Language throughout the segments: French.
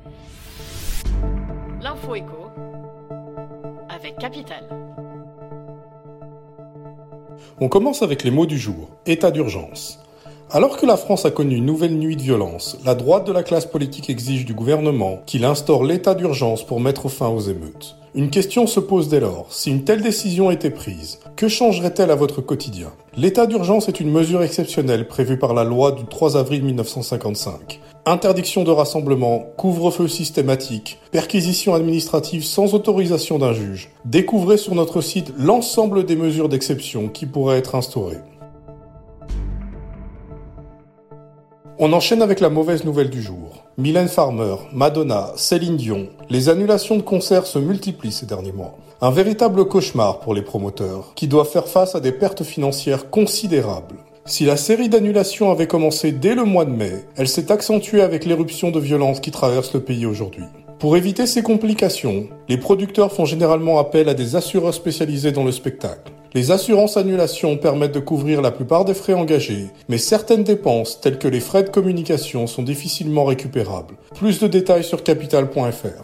L'info écho avec Capital. On commence avec les mots du jour. État d'urgence. Alors que la France a connu une nouvelle nuit de violence, la droite de la classe politique exige du gouvernement qu'il instaure l'état d'urgence pour mettre fin aux émeutes. Une question se pose dès lors. Si une telle décision était prise, que changerait-elle à votre quotidien ? L'état d'urgence est une mesure exceptionnelle prévue par la loi du 3 avril 1955. Interdiction de rassemblement, couvre-feu systématique, perquisition administrative sans autorisation d'un juge. Découvrez sur notre site l'ensemble des mesures d'exception qui pourraient être instaurées. On enchaîne avec la mauvaise nouvelle du jour. Mylène Farmer, Madonna, Céline Dion, les annulations de concerts se multiplient ces derniers mois. Un véritable cauchemar pour les promoteurs, qui doivent faire face à des pertes financières considérables. Si la série d'annulations avait commencé dès le mois de mai, elle s'est accentuée avec l'éruption de violence qui traverse le pays aujourd'hui. Pour éviter ces complications, les producteurs font généralement appel à des assureurs spécialisés dans le spectacle. Les assurances annulations permettent de couvrir la plupart des frais engagés, mais certaines dépenses, telles que les frais de communication, sont difficilement récupérables. Plus de détails sur capital.fr.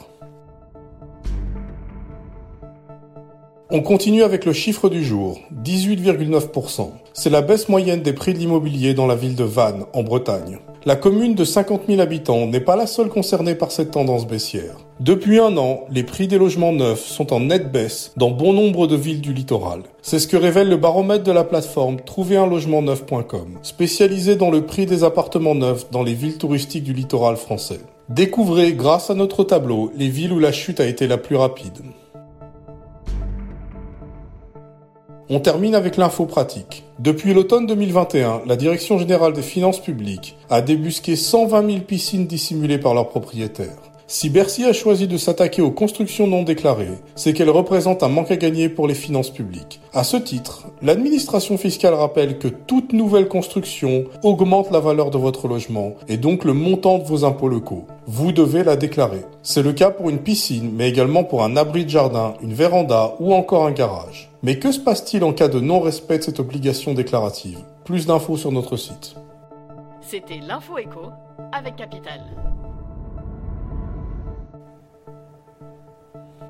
On continue avec le chiffre du jour, 18,9%. C'est la baisse moyenne des prix de l'immobilier dans la ville de Vannes, en Bretagne. La commune de 50 000 habitants n'est pas la seule concernée par cette tendance baissière. Depuis un an, les prix des logements neufs sont en nette baisse dans bon nombre de villes du littoral. C'est ce que révèle le baromètre de la plateforme trouverunlogementneuf.com, spécialisée dans le prix des appartements neufs dans les villes touristiques du littoral français. Découvrez, grâce à notre tableau, les villes où la chute a été la plus rapide. On termine avec l'info pratique. Depuis l'automne 2021, la Direction générale des finances publiques a débusqué 120 000 piscines dissimulées par leurs propriétaires. Si Bercy a choisi de s'attaquer aux constructions non déclarées, c'est qu'elles représentent un manque à gagner pour les finances publiques. À ce titre, l'administration fiscale rappelle que toute nouvelle construction augmente la valeur de votre logement et donc le montant de vos impôts locaux. Vous devez la déclarer. C'est le cas pour une piscine, mais également pour un abri de jardin, une véranda ou encore un garage. Mais que se passe-t-il en cas de non-respect de cette obligation déclarative ? Plus d'infos sur notre site. C'était l'info écho avec Capital.